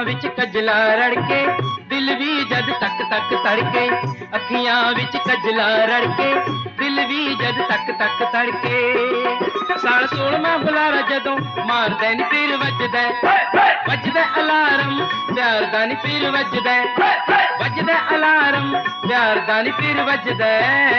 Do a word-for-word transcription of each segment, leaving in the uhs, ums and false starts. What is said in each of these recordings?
विच कजला रड़के दिल भी जद तक तक तड़के, अखियां विच कजला रड़के दिल भी जद तक तक तड़के। साल सोलवा बुलारा जदों मारदा नी फिर वजदा, वजदा अलार्म प्यार दा नी फिर वजदा, वजदा अलार्म प्यार दा नी फिर वजदा।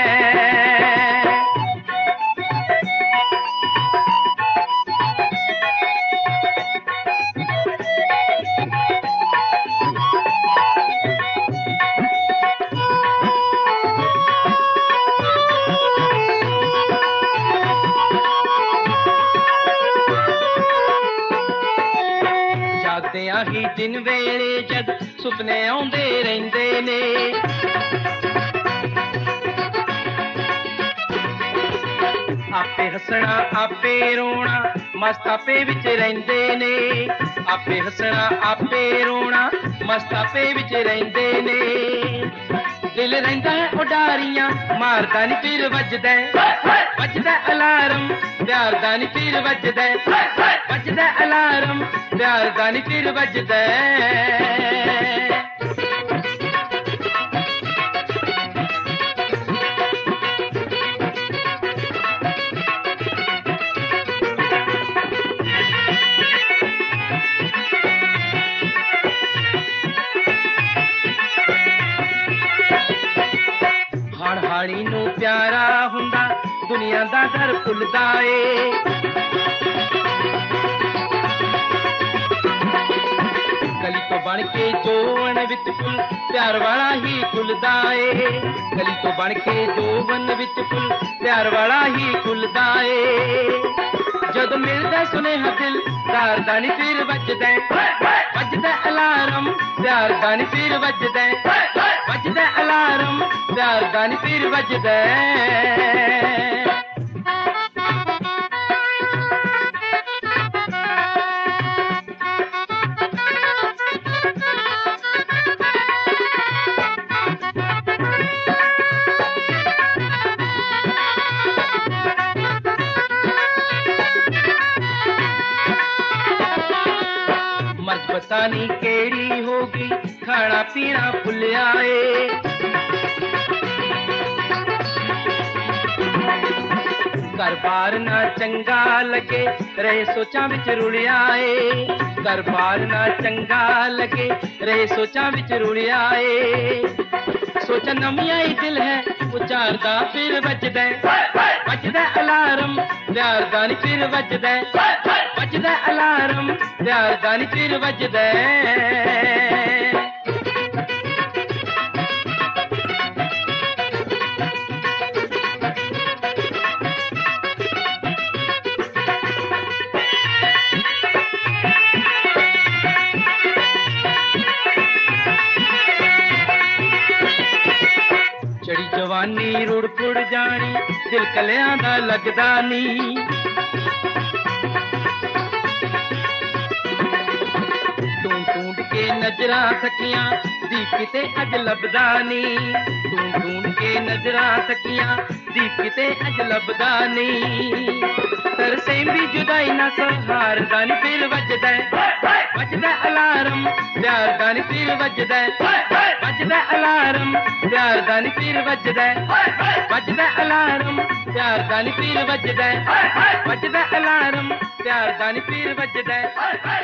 ही दिन वेले जद सुपने आउंदे रहिंदे ने, आपे हसना आपे रोना मस्त आपे विच रहिंदे ने, आपे हसना आपे रोना मस्त आपे विच रहिंदे ने। दिल रहिंदा है उडारियां मारदा नी फिर वजदा, वजदा अलार्म प्यार दा नी फिर वजदा, वजदा अलार्म प्यार दा नी फिर वजदा। हाड़ी नू प्यारा हुंदा दुनिया दा डर भुलदा ए, गली तो बन के जोवन विच फुल प्यार वाला ही खुलदा ए, गली तो बन के जोवन विच फुल प्यार वाला ही खुलदा ए। जद मिलदा सुनेहा दिल प्यार दा नी फिर वजदा, वजदा अलार्म प्यार दा नी फिर वजदा, वजदा अलार्म प्यार दा नी फिर वजदा। मर्ज पता नहीं केड़ी होगी खाना पीना भुलिया ए, घर बार ना चंगा लगे रहे सोचा विच रुलिया ए, घर बार ना चंगा लगे रहे सोचा विच रुलिया ए। सोचा नमिया ही दिल है उचारदा फिर वजदा, वजदा अलार्म प्यार दा नी फिर वजदा, वजदा अलार्म प्यार दा नी फिर वजदा। जवानी रुड़ फुड़ जानी दिल कलियां दा लगदा नी, ढूंढ ढूंढ के नजरां थकियां दीप किते अज लभदा नी, ढूंढ ढूंढ के नजरां थकियां दीप किते अज लभदा नी। तरसे भी जुदाई ना सहार दा नी फिर वजदा, वजदा अलार्म प्यार दा नी फिर वजदा, वजदा अलार्म प्यार दा नी फिर वजदा, वजदा अलार्म प्यार दा नी फिर वजदा, वजदा अलार्म प्यार दा नी फिर वजदा।